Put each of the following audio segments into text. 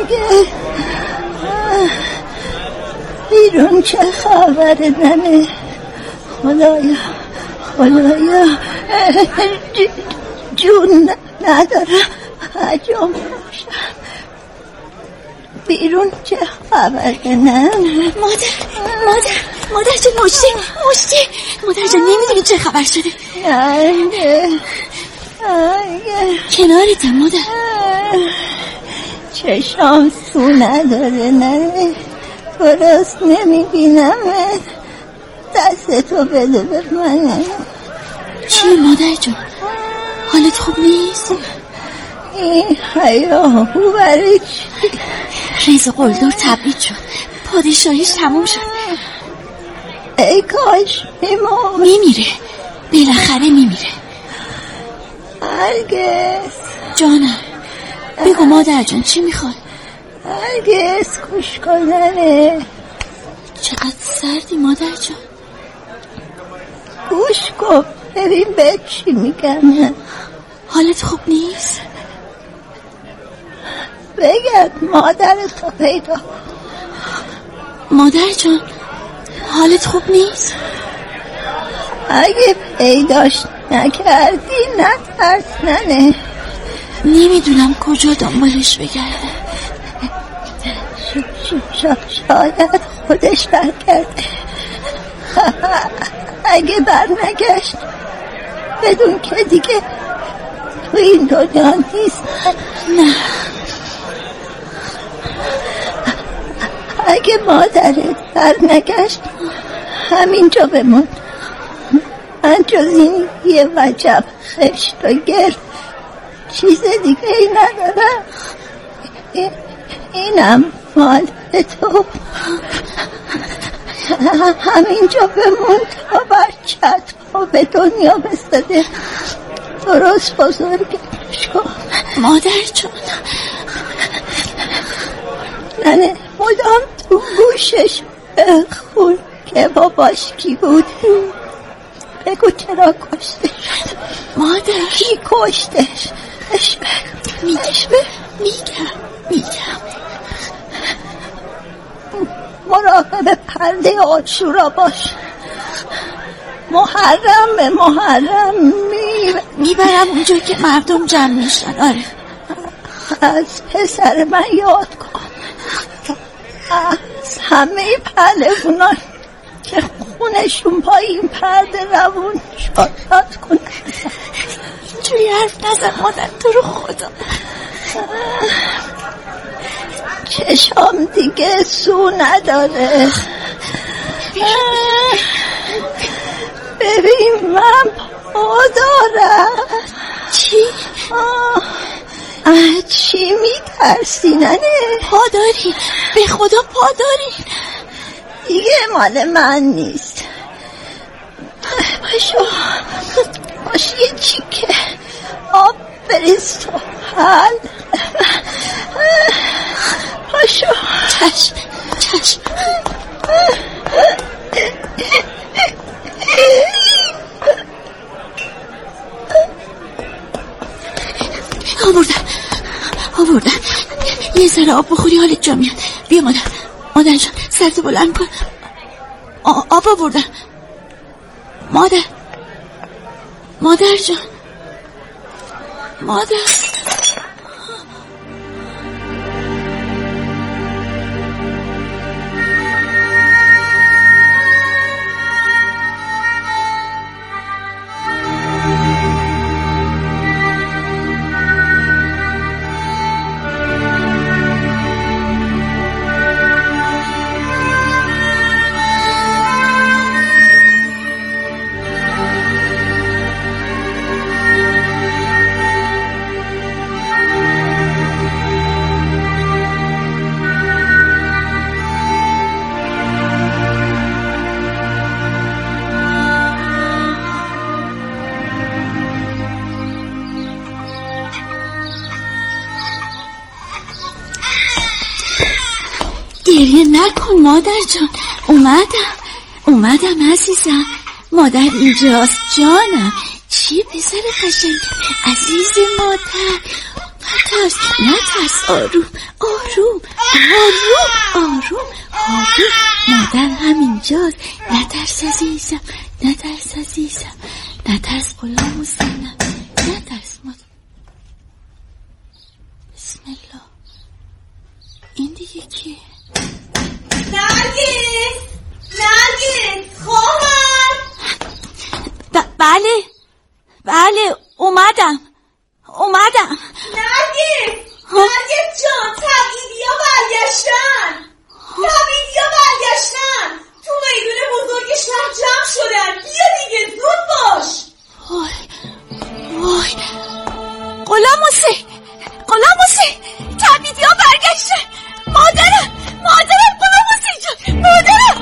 نرگس بیرون چه خبره ننه؟ خدایا جون ندارم حجام روشن. بیرون چه خبره ننه؟ مادر جان مشتی مادر جان نمیدونی چه خبر شده. کنارتم مادر. چشام سو نداره نه درست نمیبینم. دستتو بده به من. چی مادر جان؟ حالت خوب نیست؟ این هیاهو برای چی؟ رضا قلدر تبعید شد، پادشاهیش تموم شد. ای کاش میمیره، بالاخره میمیره. نرگس جانم بگو مادر جان چی میخواد؟ نرگس گوش کننه. چقدر سردی مادر جان. گوش کن ببین به چی میگم. حالت خوب نیست؟ بگرد مادرتو پیدا. مادر جان حالت خوب نیست؟ اگه پیداش نکردی نترس ننه. نمیدونم کجا دنبالش بگردم. شاید خودش برگرده. اگه بر نگشت بدون که دیگه تو این دنیا نیست. نه اگه مادرت بر نگشت همینجا بمون. من جز این یه وجب خشت و گرد چیز دیگه ای ندارم. اینم مال تو. همینجا بمون تا بچت رو به دنیا بستده. درست بزرگش کن مادر جان. ننه مدام تو گوشش خون که باباش کی بود. بگو چرا کشتش؟ مادر کی کشتش؟ میگم مراقب پرده عاشورا باش. محرم به محرم میبرم اونجا که مردم جمع میشن. آره از پسر من یاد کن. از همه پهلوانان که خونشون پایین پرده روون شاد کن. اینجوری حرف نزن مادر تو رو خدا. چشام دیگه سو نداره. ببین من پا دارم. چی؟ چی میترسی ننه؟ پا داری؟ به خدا پا داری؟ دیگه مال من نیست. باش یه چیکه آب بریز تو حل. پاشو. چشم آوردن. یه ذره آب بخوری حالت جا میاد. بیا مادر جان سرت بلند کن. آب آوردن. مادر جان مادر. گریه نکن مادر جان. اومدم عزیزم. مادر اینجاست جانم. چی پسر قشنگ عزیز مادر. نترس. آروم. مادر همینجاست. نترس عزیزم. نترس غلام حسینم. نترس مادر. بسم الله. این دیگه کیه؟ نرگس خواهر. بله اومدم. نرگس جان، تبعیدیا برگشتن. تو میدون بزرگ شهر جمع شدن. بیا دیگه، زود باش. وای غلام حسین تبعیدیا برگشتن. مادرم غلام حسین جان. مادرم.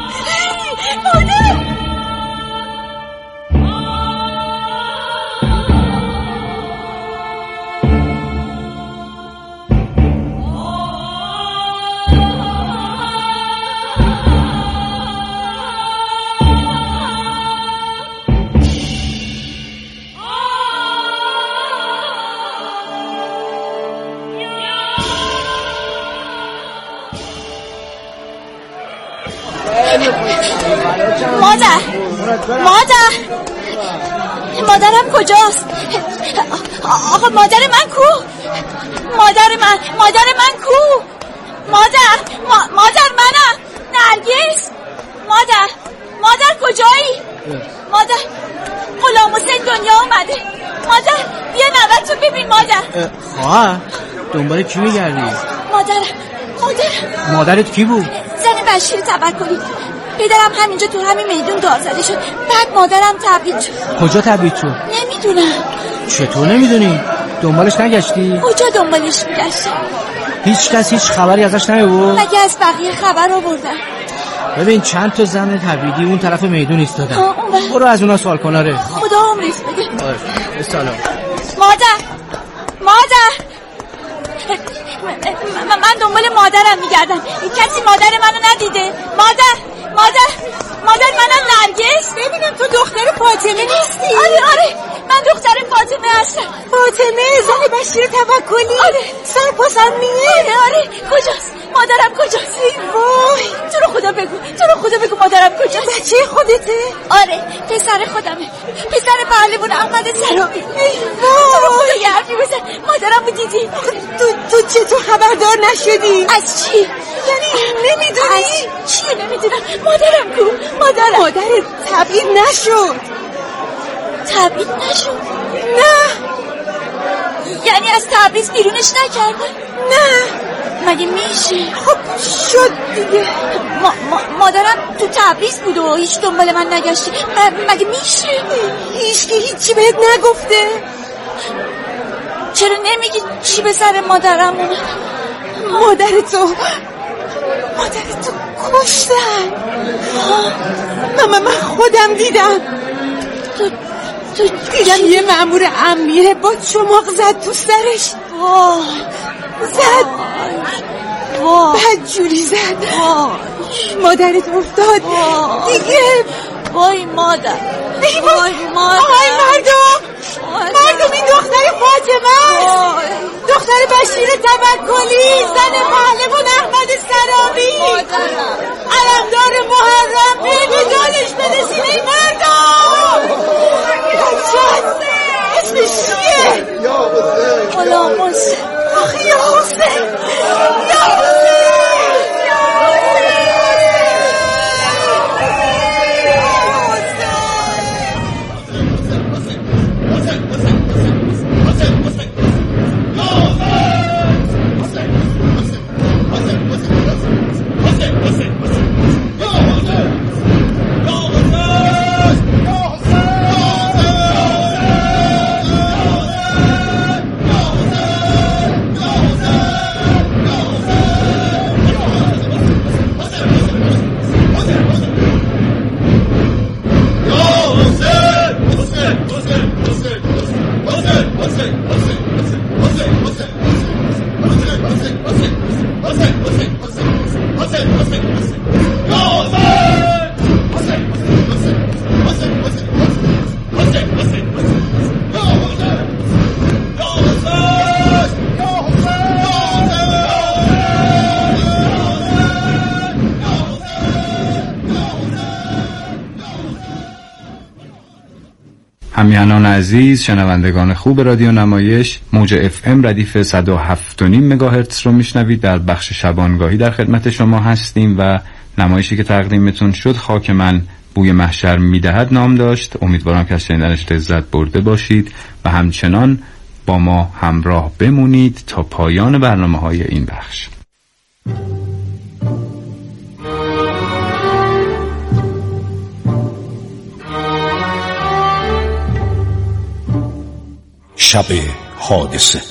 مادرم کجاست؟ آقا مادر من کو؟ مادر منم. نرگس مادر کجایی؟ مادر غلام حسین دنیا اومده. مادر بیا نوتو ببین. مادر خواهر دنبال کی میگردی؟ مادرت کی بود؟ زن بشیر توکلی. پدرم همینجا تو همین میدون دار زده شد. بعد مادرم تبعید شد. کجا تبعید شد؟ نمیدونم. چطور نمیدونی؟ دنبالش نگشتی؟ کجا دنبالش میگشتم؟ هیچ خبری ازش نیاورد؟ مگه از بقیه خبر آوردن؟ ببین چند تا زن تبعیدی اون طرف میدون ایستادن. برو از اونا سوال کن. آره خدا عمرت بده. سلام. مادر من دنبال مادرم میگردم. کسی مادر منو ندیده؟ مادر منم نرگس. ببینم تو دختر فاطمه نیستی؟ آره من دختر فاطمه هستم. فاطمه زن بشیر توکلی. آره سرپاس امنیه. آره کجاست؟ مادرم کجاست؟ ای وای، تو رو خدا بگو مادرم کجاست؟ بچه خودته؟ آره پسر خودمه. پسر پهلوان احمد سرامی. ای وای، تو رو خدا یه حرفی بزن. مادرم رو دیدی؟ تو چطور خبردار نشدی؟ از چی؟ یعنی نمیدونی؟ چی نمیدونم؟ مادرم کو؟ مادرت تبعید نشد. نه یعنی از تبریز بیرونش نکردن؟ نه مگه میشه؟ خب شد دیگه. مادرم تو تبریز بود و هیچ دنبال من نگشتی. مگه میشه؟ هیچی بهت نگفته؟ چرا نمیگی چی به سر مادرم اومد؟ مادرتو کشتن. من خودم دیدم. دیدم یه مأمور امنیه با چماق زد تو سرش. بعد جوری زد مادرت افتاد دیگه. وای مادر. مردم این دختر فاطمه، دختر بشیر توکلی، زن پهلوان احمد سرامی، علمدار محرم. به جانش برسید ای مردم. اسمش چیه؟ غلام حسین. آخه یا حسین. همیهنان عزیز، شنوندگان خوب رادیو نمایش، موج FM ردیف 107.5 مگاهرتز رو میشنوید. در بخش شبانگاهی در خدمت شما هستیم و نمایشی که تقدیمتون شد خاک من بوی محشر میدهد نام داشت. امیدوارم که از شنیدنش لذت برده باشید و همچنان با ما همراه بمونید تا پایان برنامه‌های این بخش. شب حادثه.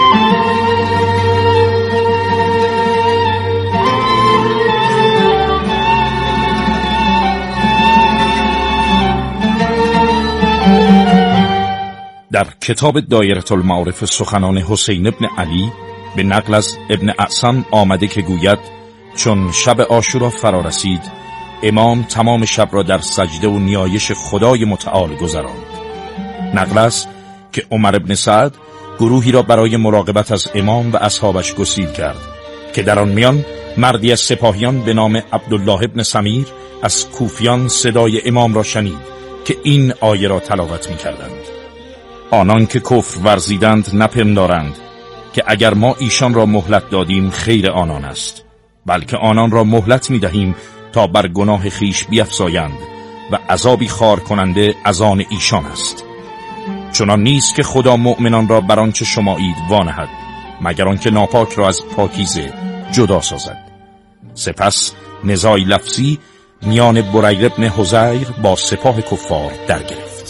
در کتاب دایره المعارف سخنان حسین ابن علی به نقل از ابن اعصم آمده که گوید چون شب عاشورا فرا رسید امام تمام شب را در سجده و نیایش خدای متعال گذراند. نقل است که عمر ابن سعد گروهی را برای مراقبت از امام و اصحابش گسیل کرد که در آن میان مردی از سپاهیان به نام عبدالله ابن سمیر از کوفیان صدای امام را شنید که این آیه را تلاوت می کردند: آنان که کفر ورزیدند نپندارند که اگر ما ایشان را مهلت دادیم خیر آنان است، بلکه آنان را مهلت می دهیم تا بر گناه خیش بیفزایند و عذابی خار کننده از آن ایشان است. چنان نیست که خدا مؤمنان را بر آنچه شمایید وانهد مگر آنکه ناپاک را از پاکیزه جدا سازد. سپس نزاعی لفظی میان بریر ابن حضیر با سپاه کفار در گرفت.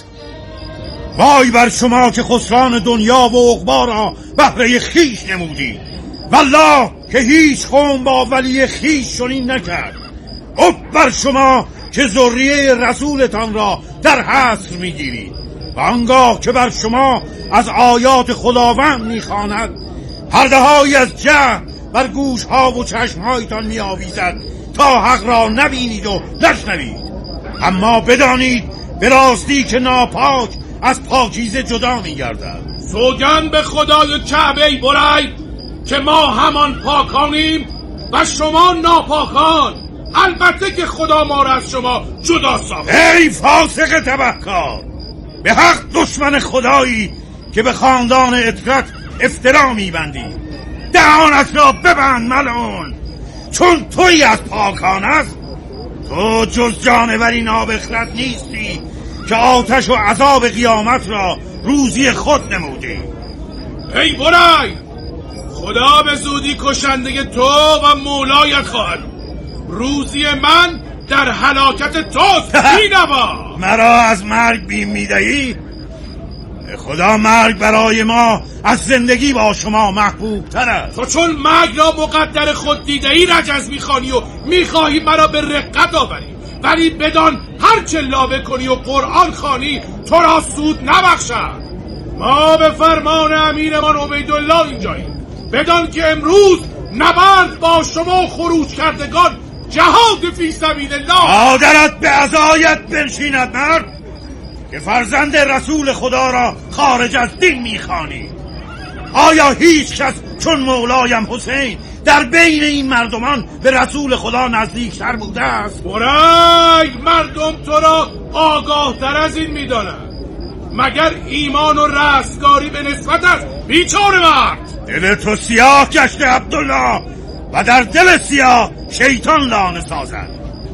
وای بر شما که خسران دنیا و عقبی را بهره خیش نمودید، والله که هیچ قوم با ولی خیش چنین نکرد. اف بر شما که ذریه رسولتان را در حصر میگیرید و آنگاه که بر شما از آیات خداوند میخواند پرده‌هایی از جهل بر گوش‌ها و چشم‌هایتان می‌آویزد تا حق را نبینید و نشنوید. اما بدانید به راستی که ناپاک از پاکیزه جدا می‌گردد. سوگند به خدای کعبه ای برید که ما همان پاکانیم و شما ناپاکان، البته که خدا ما را از شما جدا ساخته. ای فاسق تبهکار، به حق دشمن خدایی که به خاندان اطرت افترا میبندی، دهانت را ببند ملعون، چون تویی از پاکان است. تو جز جانوری نابخرد نیستی که آتش و عذاب قیامت را روزی خود نمودی. ای برای، خدا به زودی کشنده تو و مولایت خواهد. روزی من در هلاکت توست. بینوا مرا از مرگ بیم میدهی؟ خدا مرگ برای ما از زندگی با شما محبوب تر است. تو چون مرگ را مقدر خود دیدهی رجز میخوانی و میخواهی مرا به رقت آوری، ولی بدان هر چه لابه کنی و قرآن خوانی تو را سود نبخشد. ما به فرمان امیرمان عبیدالله اینجاییم. بدان که امروز نبرد با شما خروج کردگان جهاد فی سبیل الله. مادرت به عزایت بنشیند مرد که فرزند رسول خدا را خارج از دین میخوانی. آیا هیچ کس چون مولایم حسین در بین این مردمان به رسول خدا نزدیکتر بوده است؟ برای مردم تو را آگاه تر از این میدانند. مگر ایمان و رستگاری به نسبت است بیچاره مرد؟ دل تو سیاه گشته عبدالله و در دل سیاه شیطان لانه سازد.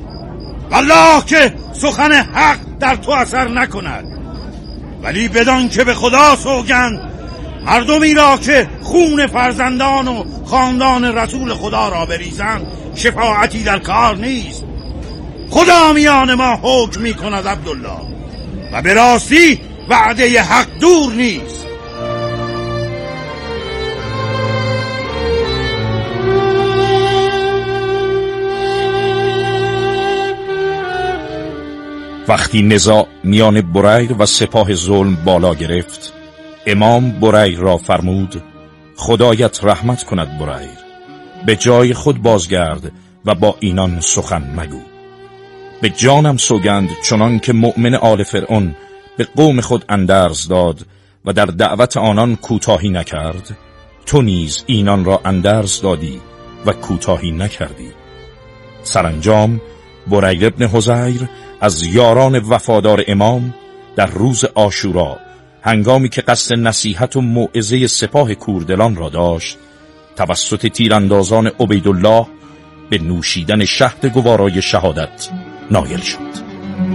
والله که سخن حق در تو اثر نکند، ولی بدان که به خدا سوگند مردمی را که خون فرزندان و خاندان رسول خدا را بریزند شفاعتی در کار نیست. خدا میان ما حکم می کند عبدالله و به راستی وعده حق دور نیست. وقتی نزاع میان بریر و سپاه ظلم بالا گرفت، امام بریر را فرمود خدایت رحمت کند بریر، به جای خود بازگرد و با اینان سخن مگو. به جانم سوگند چنان که مؤمن آل فرعون به قوم خود اندرز داد و در دعوت آنان کوتاهی نکرد، تو نیز اینان را اندرز دادی و کوتاهی نکردی. سرانجام بریر ابن حضیر از یاران وفادار امام در روز عاشورا هنگامی که قصد نصیحت و موعظه سپاه کوردلان را داشت، توسط تیراندازان عبیدالله به نوشیدن شهد گوارای شهادت نایل شد.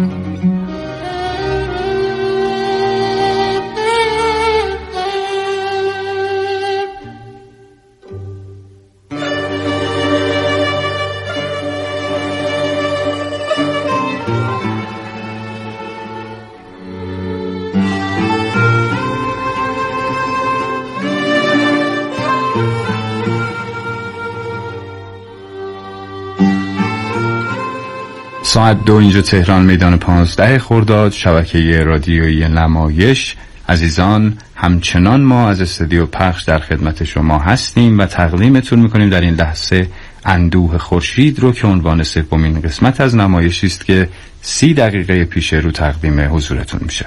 ساعت 2 اینجا تهران، میدان 15 خرداد، شبکه رادیویی نمایش. عزیزان، همچنان ما از استودیو پخش در خدمت شما هستیم و تقدیمتون میکنیم در این لحظه اندوه خورشید رو که عنوان سومین قسمت از نمایشی است که 30 دقیقه پیش رو تقدیم حضورتون میشه.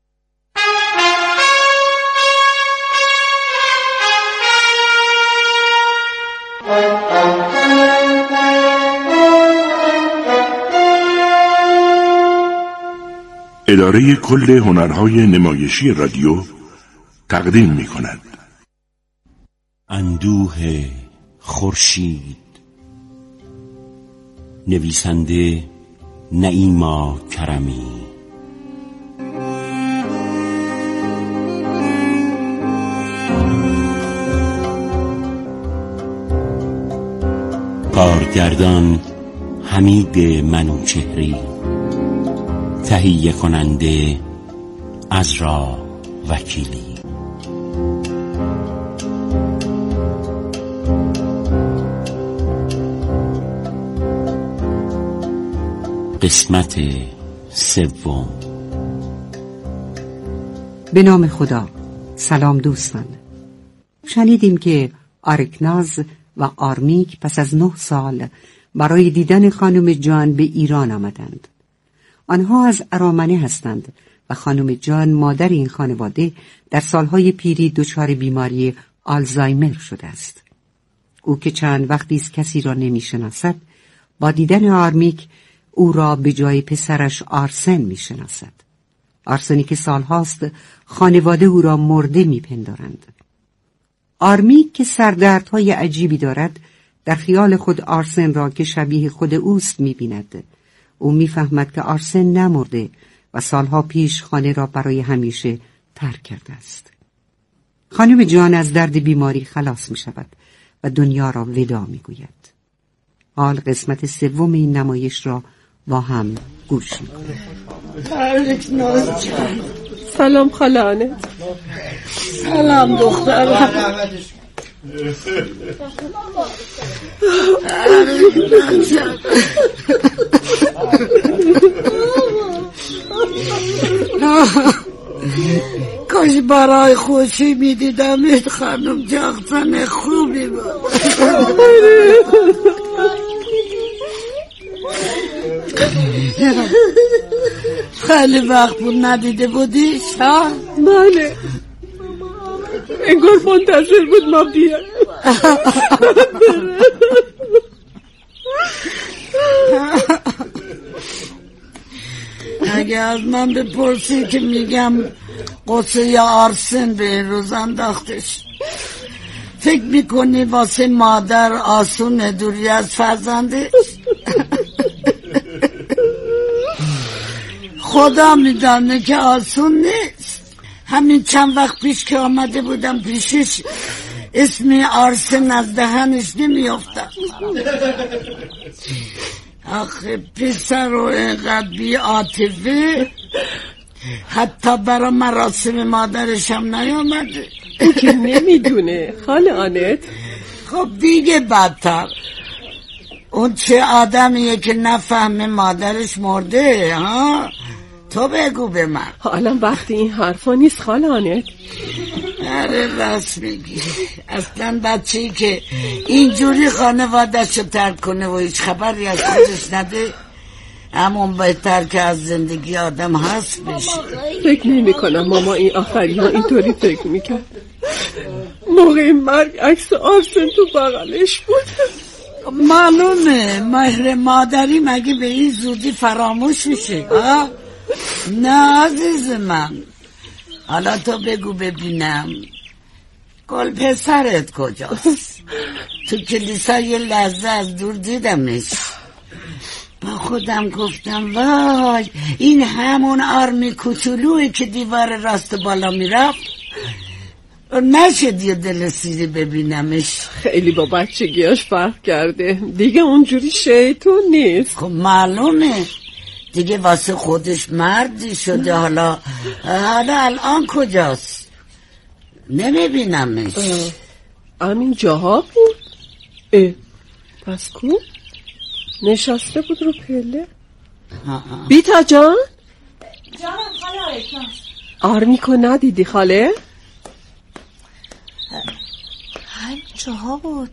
اداره کل هنرهای نمایشی رادیو تقدیم می کند اندوه خورشید، نویسنده نعیما کرمی. کارگردان حمید منوچهری، تهیه کننده عزرا وکیلی. قسمت سوم. به نام خدا. سلام دوستان. شنیدیم که آرکناز و آرمیک پس از 9 سال برای دیدن خانم جان به ایران آمدند. آنها از ارامنه هستند و خانم جان مادر این خانواده در سالهای پیری دچار بیماری آلزایمر شده است. او که چند وقتی است کسی را نمی‌شناسد، با دیدن آرمیک او را به جای پسرش آرسن می‌شناسد. آرسنی که سالهاست خانواده او را مرده می‌پندارند. آرمیک که سردردهای عجیبی دارد، در خیال خود آرسن را که شبیه خود اوست می‌بیند. او می‌فهمد که آرسن نمرده و سالها پیش خانه را برای همیشه ترک کرده است. خانم جان از درد بیماری خلاص می‌شود و دنیا را ودا می‌گوید. حال قسمت سوم این نمایش را با هم گوش می‌کنیم. سلام خالانه. سلام دخترم. کاش برای خوشی میدیدم خانم جاغزن خوبی بود. خیلی وقت بود ندیده بودیش ها؟ بله، انگار منتظر بود ما بیاد. اگه از من بپرسی که میگم قصه یا آرسن به این روز انداختش. فکر میکنی واسه مادر آسونه دوری از فرزندش؟ خدا میدانه که آسون نیست. همین چند وقت پیش که آمده بودم پیشش اسم آرسن از دهنش نمیافتم. آخه پسر رو اینقدر بی عاطفه حتی برای مراسم مادرش هم نیامده. او که نمیدونه خاله آنت. خب دیگه بدتر. اون چه آدمیه که نفهمه مادرش مرده ها؟ تو بگو به من. حالا وقتی این حرفا نیست خاله آنت. آره راست میگی. اصلا بچه‌ای که اینجوری خانواده‌شو ترک کنه و هیچ خبری از خودش نده همون بهتر که از زندگی آدم هست بشه. فکر نمی کنم ماما این آخری ها اینطوری فکر میکرد. موقع مرگ عکس آرسن تو بغلش بود. معلومه مهر مادری مگه به این زودی فراموش میشه؟ نه عزیز من، حالا تو بگو ببینم گل پسرت کجاست؟ تو کلیسا یه لحظه از دور دیدمش، با خودم گفتم وای این همون آرمی کوچولوه که دیوار راست بالا میرفت. نشد یه دل سیری ببینمش. خیلی با بچگیاش فرق کرده دیگه، اونجوری شیطون نیست. خب معلومه دیگه، واسه خودش مردی شده. حالا الان کجاست؟ نمیبینمش. همین جاها بود. پس کو؟ نشسته بود رو پله. بیتا جان؟ جانم خاله آرکناز. آرمیکو ندیدی خاله؟ همین جاها بود.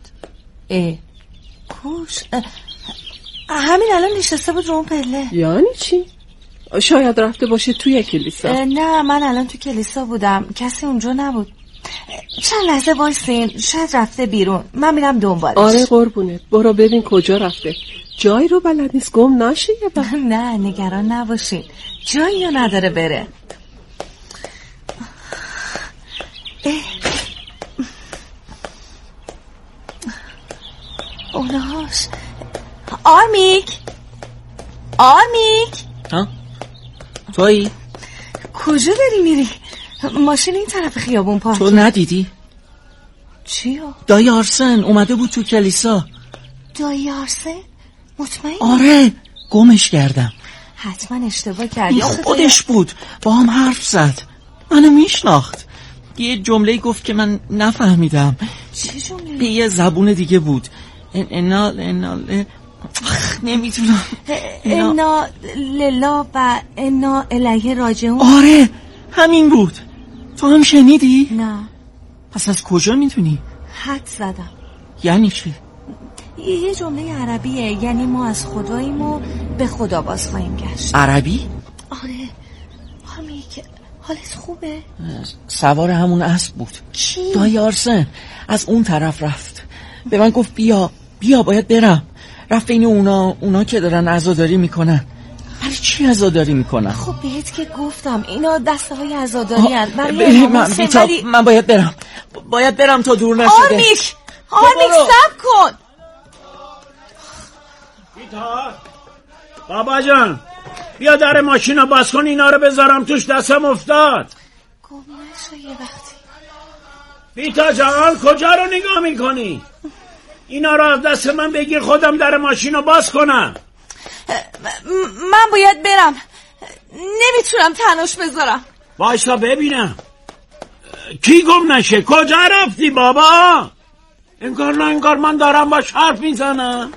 کوش همین الان نشسته بود رو اون پله. یعنی چی؟ شاید رفته باشه توی کلیسا. نه من الان تو کلیسا بودم، کسی اونجا نبود. چند لحظه وایسین، شاید رفته بیرون، من میرم دنبالش. آره قربونت، برو ببین کجا رفته. جایی رو بلد نیست گم نشه یه وقت. نه نگران نباشین، جایی رو نداره بره. اونهاش. آرمیک ها؟ تویی؟ کجا داری میری؟ ماشین این طرف خیابون پارک. تو ندیدی؟ چیو؟ دایی آرسن اومده بود تو کلیسا. دایی آرسن؟ مطمئنی؟ آره گمش کردم. حتما اشتباه کردی. خودش بود، با هم حرف زد، منو میشناخت. یه جمله گفت که من نفهمیدم. چه جمله؟ به یه زبون دیگه بود. انا نمیتونم. انا لله و انا الیه راجعون. آره همین بود. تو هم شنیدی؟ نه. پس از کجا میدونی؟ حد زدم. یعنی چی؟ یه جمله عربیه، یعنی ما از خداییم و به خدا باز خواهیم گشت. عربی؟ آره. که حالت خوبه؟ سوار همون اسب بود. کی؟ دایی آرسن از اون طرف رفت، به من گفت بیا باید برم. رفت بین اونا که دارن عزاداری میکنن. برای چی عزاداری میکنن؟ خب بهت که گفتم اینا دسته های عزاداری هست برای من باید برم تا دور نشده. آرمیک صبر کن. بابا جان بیا در ماشین رو باز کن، اینا رو بذارم توش، دستم افتاد. گم نشه یه وقتی. بیتا جان کجا رو نگاه میکنی؟ اینا رو از دست من بگیر، خودم در ماشین رو باز کنم. من باید برم، نمیتونم تنهاش بذارم. بایستا ببینم کی گم نشه. کجا رفتی بابا؟ انگار من دارم باش حرف میزنم.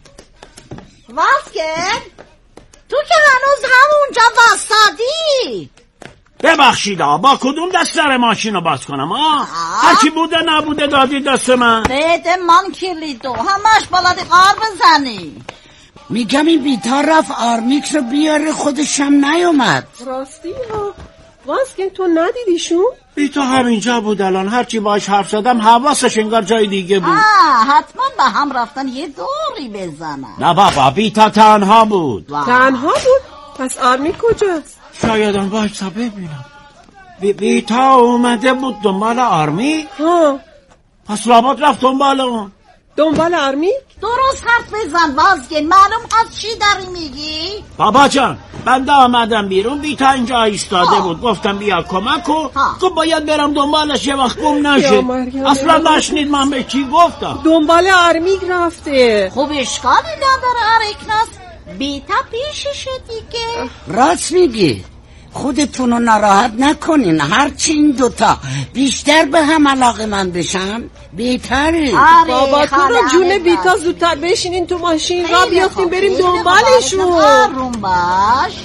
واسکن تو که هنوز همونجا واسادی. ببخشید با کدوم دست در ماشین رو باز کنم؟ هرچی بوده نبوده دادی دست من. بده من کلیدو، همش بلدی قار بزنی. میگم این بیتا رفت آرمیکس رو بیاره، خودشم نیومد. راستی ها واسکن تو ندیدیشون؟ بیتا همینجا بود الان، هرچی باش حرف زدم حواسش انگار جای دیگه بود. حتما به هم رفتن یه دوری بزنن. نه بابا بیتا تنها بود. تنها بود؟ پس آرمیک کجاست؟ شایدم بایستا ببینم. بیتا اومده بود دنبال آرمیک؟ ها پس لابد رفت دنبال اون. دنبال آرمیک؟ درست حرف بزن واسکن، معلوم از چی داری میگی؟ بابا جان بنده آمدم بیرون، بیتا اینجا ایستاده بود، گفتم بیا کمک کن. خب باید برم دنبالش، یه وقت گم نشه. اصلا نشنید من به چی گفتم. دنبال آرمیک رفته. خب اشکالی نداره آرکناس، بیتا پیششه دیگه. راست میگی، خودتونو ناراحت نکنین، هرچی این دوتا بیشتر به هم علاقه من بشن بهتره. بابا تو رو جون بیتا زودتر بشینین تو ماشین را بیافتیم بریم دنبالشون. آروم باش.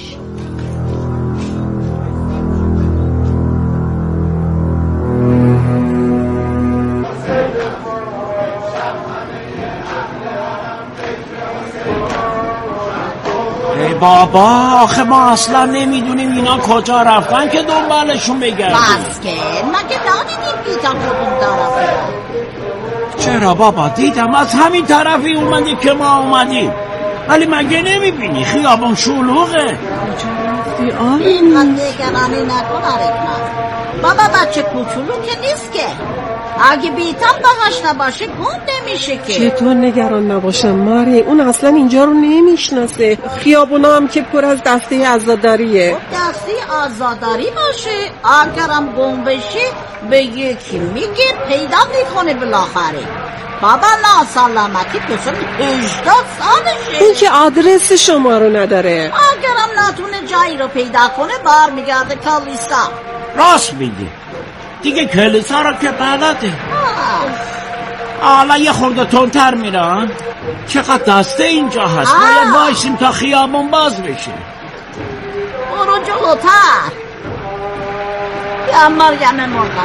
بابا آخه ما اصلا نمیدونیم اینا کجا رفتن که دنبالشون بگردیم. واسکن مگه ندیدیم بیتا کدوم طرفه؟ چرا بابا دیدم از همین طرفی اومدی که ما اومدیم، ولی مگه نمیبینی خیابون شلوغه؟ راستی آرمی اینقدر نگرانی نکن آرکناز. بابا بچه کوچولو که نیست که، اگه بیتم باهاش نباشه گنده میشه که. چطور نگران نباشم ماری؟ اون اصلا اینجا رو نمیشناسه. خیابونا هم که پر از دسته عزاداریه. دسته عزاداری باشه، اگرم گم بشه به یکی میگه پیدا میکنه بالاخره. بابا ناسلامتی پسر 18 سالشه. این که آدرس شما رو نداره. اگرم نتونه جایی رو پیدا کنه بار میگرده کلیسا. راست میگی دیگه، کلیسا رو که بلده. حالا یه خورده تندتر میرن. چقدر دسته اینجا هست، باید وایسیم تا خیابون باز بشه. برو جلوتر. یا مریم مرغد.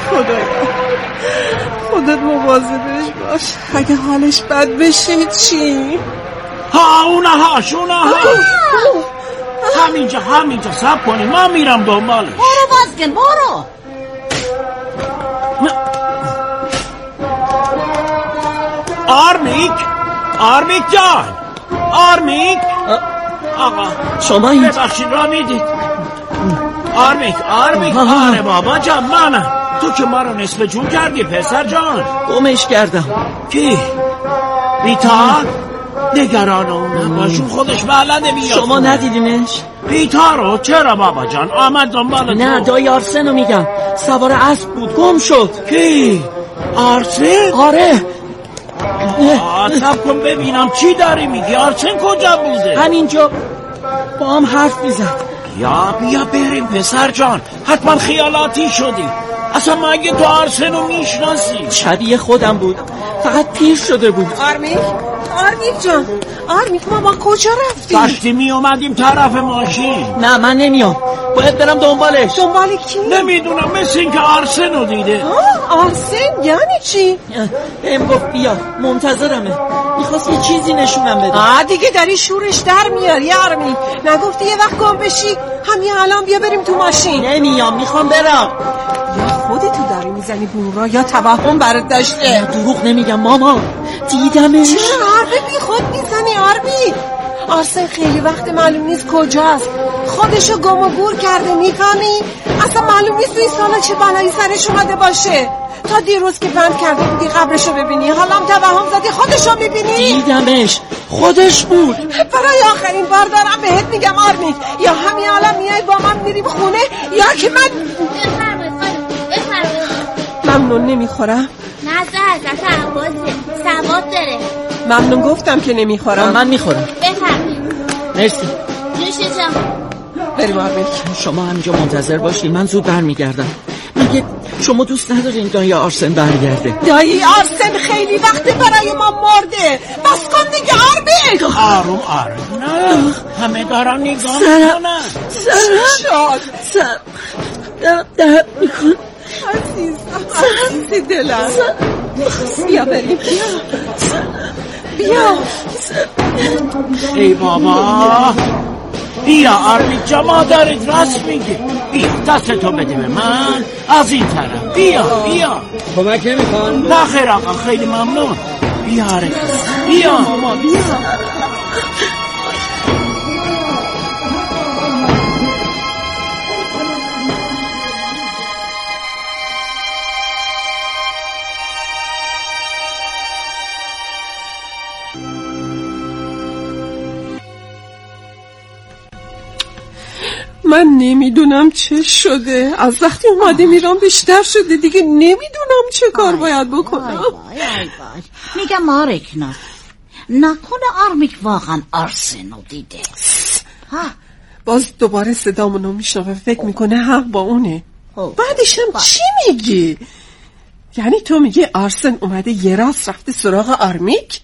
خودت مواظبش باش، اگه حالش بد بشه چی؟ اونهاش همینجا صبر کنیم، من میرم دنبالش. برو بازگن برو. آرمیک جان، آرمیک. آقا شما این ببخشید را میدید. آرمیک آره بابا جان منم. تو که ما رو نصف جون کردی پسر جان. گمش کردم. کی؟ بیتار؟ نگران اون نباشون، خودش بلده بیاد. شما ندیدینش؟ بیتارو؟ چرا بابا جان؟ آمد دنبال تو. نه دایی آرسنو میگم، سوار اسب بود گم شد. کی؟ آرسن؟ آره. صبر کن ببینم چی داری میگی. آرسن کجا بوده؟ همینجا با هم حرف میزد. بیا بریم پسر جان، حتما خیالاتی شدی. اصلا مگه تو آرسنو میشناسی؟ شبیه خودم بود، فقط پیر شده بود. آرمیک جان، آرمیک ما کجا رفتیم؟ داشتی می اومدیم طرف ماشین. نه من نمیام، باید برم دنبالش. دنبال کی؟ نمیدونم، مثل این که آرسنو دیده. آرسن یعنی چی؟ بهم گفت بیا، منتظرمه، میخواست یه چیزی نشونم بده. دیگه داری شورش در میاری آرمیک. نگفتی یه وقت گم بشی همین الان بیا بریم تو ماشین؟ نمیام، میخوام برم. یا خودتو داری میزنی بورا یا توهم برات داشته. دروغ نمیگم ماما، دیدمش. چرا حرف بی خود میزنی آرمی؟ آرسن خیلی وقت معلوم نیست کجاست، خودشو گم و گور کرده. میفهمی؟ اصلا معلوم نیست این سالا چه بلایی سرش اومده باشه. تا دیروز که بند کرده بودی قبرشو ببینی، حالا هم توهم زدی خودشو میبینی؟ دیدمش، خودش بود. برای آخرین بار دارم بهت میگم آرمی، یا همین الان میای با من میریم خونه یا که من ممنون نمیخورم. نه زهر عبازه سواد داره. ممنون گفتم که نمیخورم. من میخورم. بفرمایید. مرسی. نوش جان. بریم آرمیک. شما همینجا منتظر باشین، من زود برمیگردم. مگه شما دوست ندارین دایی آرسن برگرده؟ دایی آرسن خیلی وقت برای ما مرده. بس کن دیگه آرمیک. آروم نه همه دارن نگاه میکنن. سرم درد میکن. عزیزی دلم. بیا بریم. بیا. ای بابا بیا آرمیک جا، مادرت راست میگه. بیا دستتو بده به من از این طرف. بیا کمک نمیخوان؟ نه خیر آقا، خیلی ممنون. بیا آرمیک بیا. من نمیدونم چه شده، از وقتی اومده میرم بیشتر شده دیگه. نمیدونم چه کار باید بکنم. میگم آرکناز، نکنه آرمیک واقعا آرسنو دیده؟ باز دوباره صدامونو میشنوه، فکر میکنه حق با اونه. بعدش هم چی میگی؟ یعنی تو میگی آرسن اومده یه راست رفته سراغ آرمیک؟